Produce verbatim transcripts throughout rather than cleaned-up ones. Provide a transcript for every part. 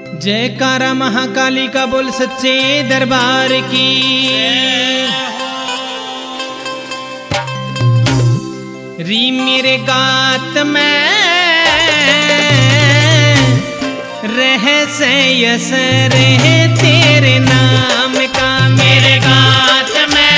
जयकारा महाकाली का बोल सच्चे दरबार की। री मेरे गात में रह से यस रहे तेरे नाम का, मेरे गात में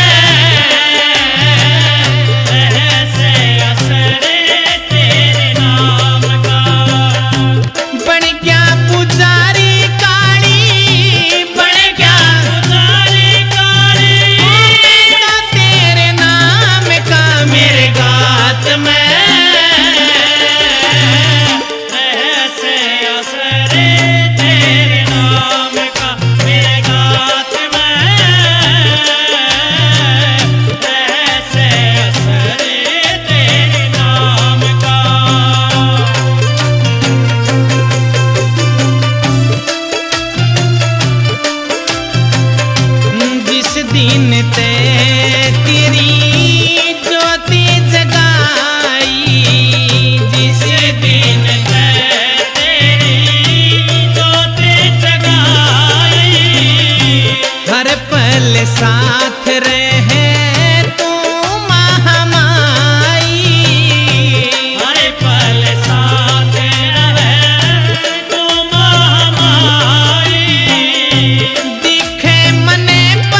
रह से यस रहे तेरे नाम का। बन गया पुजारी काली, बन गया पुजारी काली तेरे नाम का, मेरे गात में दिन ते तेरी ज्योति जगाई, जिस दिन ते तेरी ज्योति जगाई, हर पल साथ रहे तू महामाई, हर पल साथ रहे तू महामाई। दिखे मने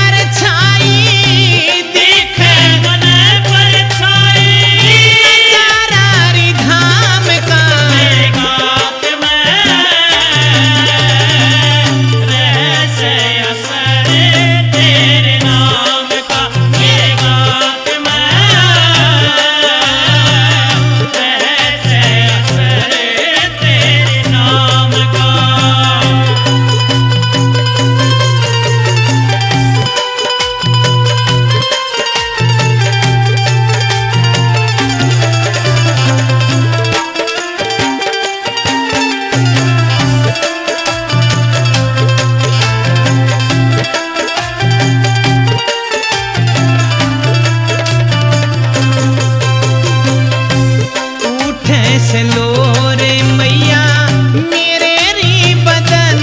से लो रे मैया मेरे री बदन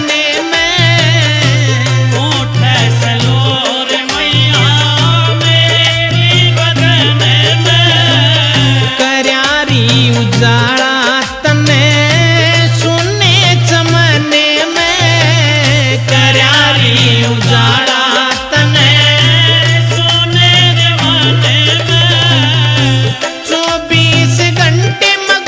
में, उठे से लो रे मैया मेरी बदन में। करयारी उजाड़ा तने सुने चमने में, करयारी उजाड़ा तने सुने जमाने में। चौबीस घंटे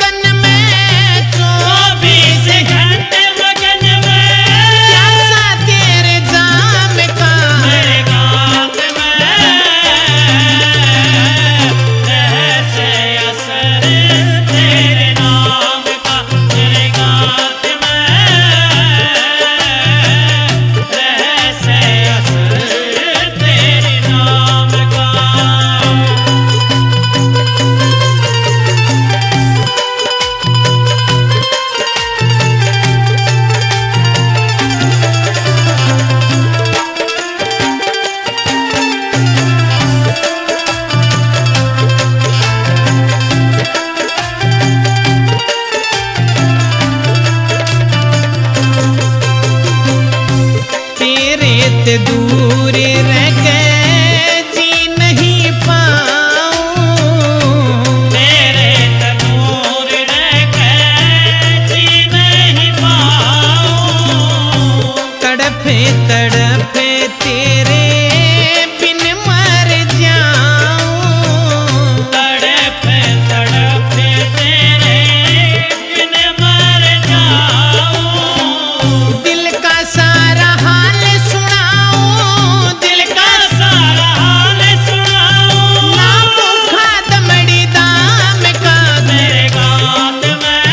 ते दूर रह गए जी नहीं पाऊं, तेरे ते दूर रह गए जी नहीं पाऊं। तड़पे तड़पे तेरे बिन मर जाऊं, तड़पे तड़पे तेरे बिन मर जाऊं। दिल का सारा हाल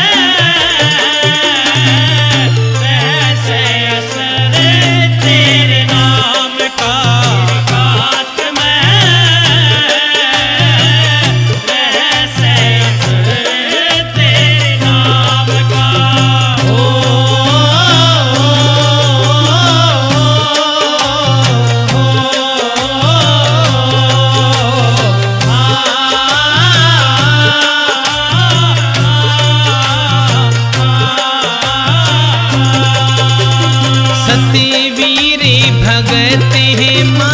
तेरे भगत है माँ